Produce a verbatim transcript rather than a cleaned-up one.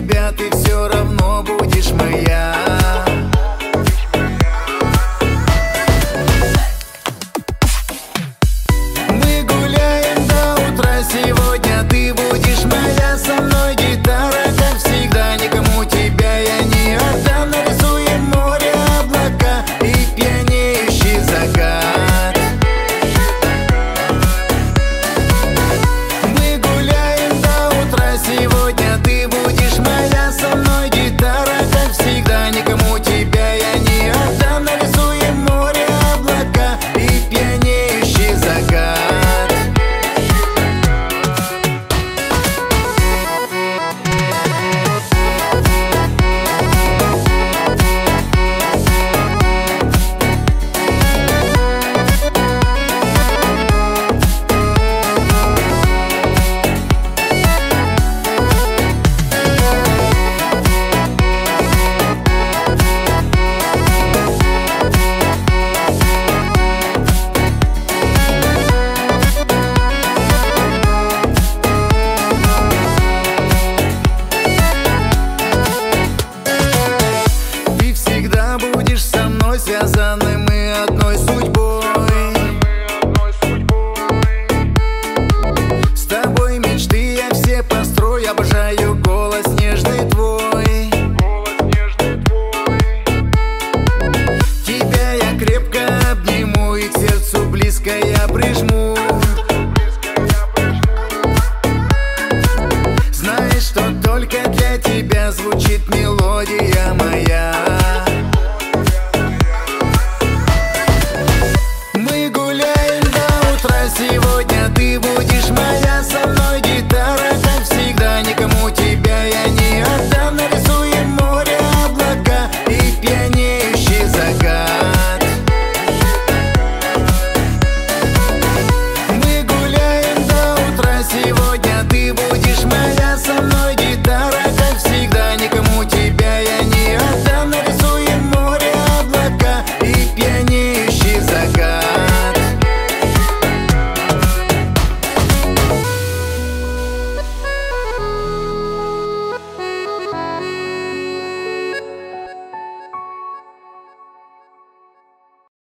тебя, ты все равно будешь моя. Мы гуляем до утра, сегодня ты будешь моя. Со мной гитара, как всегда, никому тебя я не отдам. Нарисуем море, облака и пьянеющий закат. Мы гуляем до утра, сегодня ты будешь моя. Со мной гитара, как всегда, никому тебя я не отдам. Нарисуем море, облака и пьянеющий закат. Будешь со мной, связаны мы одной судьбой. С тобой мечты я все построю, обожаю голос нежный твой. Тебя я крепко обниму и к сердцу близко я прижму. Знаешь, что только для тебя звучит мелодия моя.